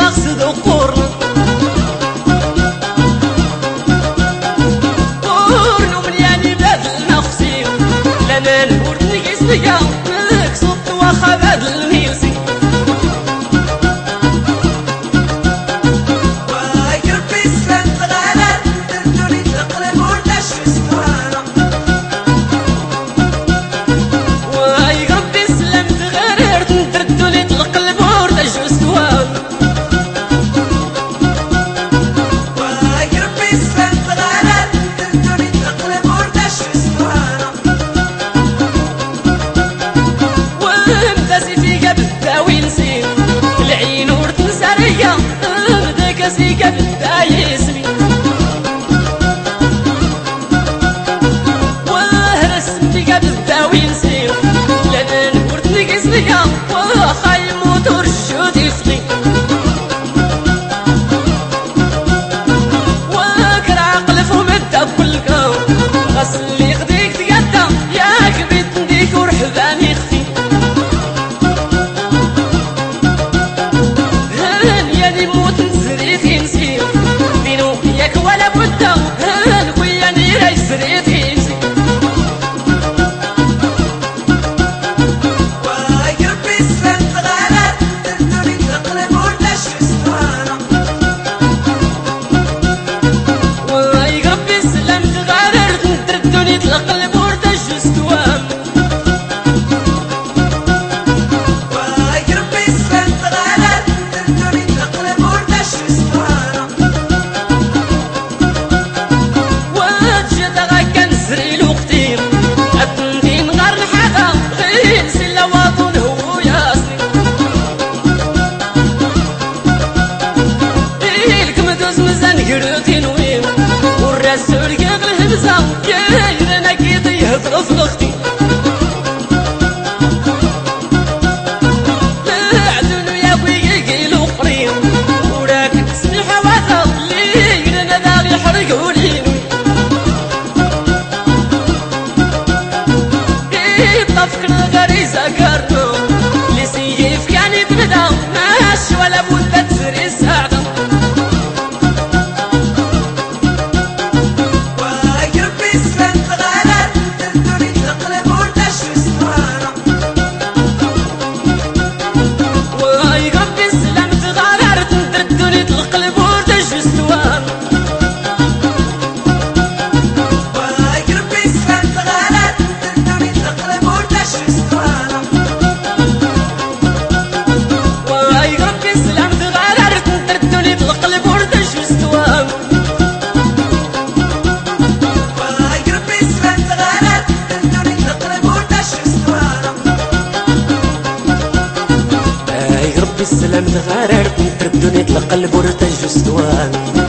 غسد وقورن قورن وملياني باب المخسي لنا الورد نقيس ليا ملك صوت واخا باب الميسي سيكا بداية اسمي وهرس بيكا بالداوي نسير لنا الورد نقيس ليا واخا يموت ورشود يفقي واكر عقل فهم الدب كلكا غسل لي غديك تقدا ياك بيت نديك ورحبان يخفي هاني موت نزريتي نسير بينو ياك ولا بدا خويا نيراي سريتي نسير واي ربي سلام تغالر تردوني تقلب ولا شو اسطوانة واي ربي سلام تغالر تردوني تقلب ولا شو اسطوانة واي ربي سلام تغالر تردوني تقلب ولا شو اسطوانة وجد غاكا نسري لوقتي أبنتي نغار الحاجة غير سلا واطن هو ياسني إلك مدوز مزان قروتي نويم والرسول يغل هبزة كايرنا كيدي يهضرف لختي عدونو يا بوي يقيلو قريم وراك تسمي حواثة ليرنا ذا يحرقو لينوي طفك الغريزة كارنو اللي سيف كان يبدا ماشي ولا بد تسري ساعة واي ربي سلام تغالر تردوني تقلب ولا شو اسطوانة واي ربي السلام تغارر تردوني تقلب ورد جستوان واي ربي سلام تغالر تردوني تقلب ولا شو اسطوانة واي ربي السلام تغارر تردوني تقلب ورد جستوان واي ربي سلام تغالر تردوني تقلب ولا شو اسطوانة واي ربي السلام تغارر تردوني تقلب ورد جستوان